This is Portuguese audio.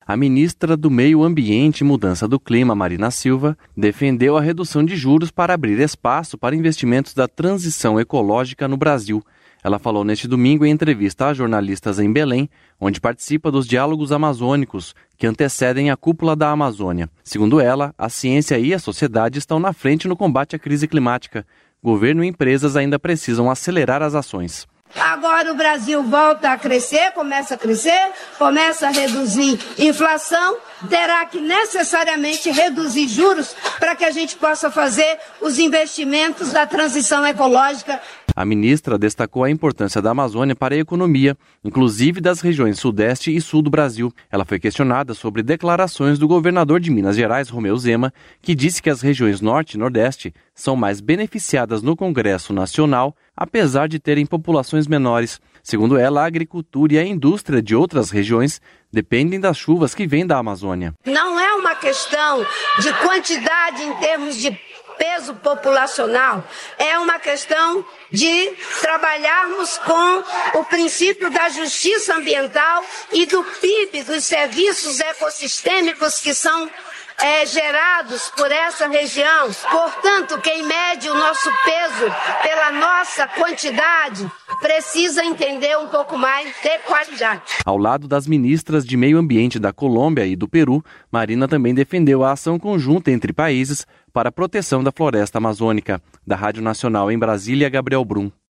A ministra do Meio Ambiente e Mudança do Clima, Marina Silva, defendeu a redução de juros para abrir espaço para investimentos da transição ecológica no Brasil. Ela falou neste domingo em entrevista a jornalistas em Belém, onde participa dos diálogos amazônicos, que antecedem a cúpula da Amazônia. Segundo ela, a ciência e a sociedade estão na frente no combate à crise climática. Governo e empresas ainda precisam acelerar as ações. Agora o Brasil volta a crescer, começa a reduzir inflação, terá que necessariamente reduzir juros para que a gente possa fazer os investimentos da transição ecológica. A ministra destacou a importância da Amazônia para a economia, inclusive das regiões Sudeste e Sul do Brasil. Ela foi questionada sobre declarações do governador de Minas Gerais, Romeu Zema, que disse que as regiões Norte e Nordeste são mais beneficiadas no Congresso Nacional, apesar de terem populações menores. Segundo ela, a agricultura e a indústria de outras regiões dependem das chuvas que vêm da Amazônia. Não é uma questão de quantidade em termos de peso populacional, é uma questão de trabalharmos com o princípio da justiça ambiental e do PIB, dos serviços ecossistêmicos que são gerados por essa região. Portanto, quem mede o nosso peso pela nossa quantidade precisa entender um pouco mais de qualidade. Ao lado das ministras de Meio Ambiente da Colômbia e do Peru, Marina também defendeu a ação conjunta entre países para a proteção da floresta amazônica. Da Rádio Nacional em Brasília, Gabriel Brum.